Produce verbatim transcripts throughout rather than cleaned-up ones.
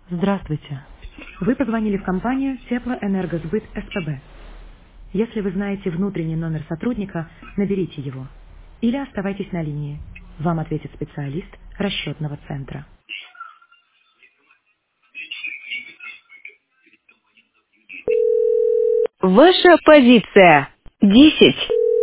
Здравствуйте. Вы позвонили в компанию Теплоэнергосбыт СПБ. Если вы знаете внутренний номер сотрудника, наберите его. Или оставайтесь на линии. Вам ответит специалист расчетного центра. Ваша позиция. Десять.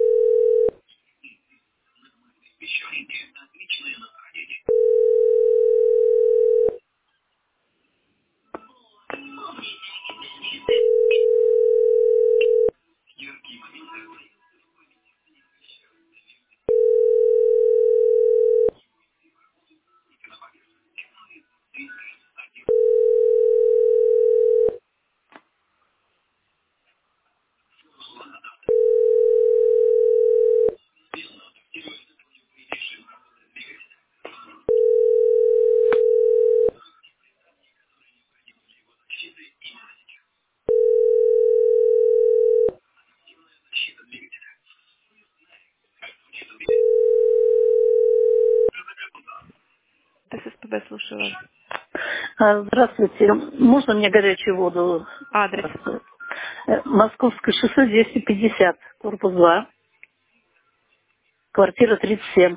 ССПБ, слушаю вас. А, Здравствуйте. Можно мне горячую воду? Адрес. Э, Московское шоссе двести пятьдесят, корпус два, квартира тридцать семь,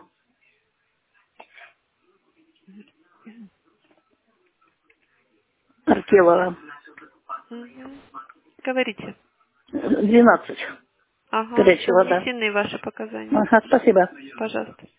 Аркелова, Угу. Говорите. двенадцать. Ага, Горячая вода. внесены ваши показания. Ага, спасибо. Пожалуйста.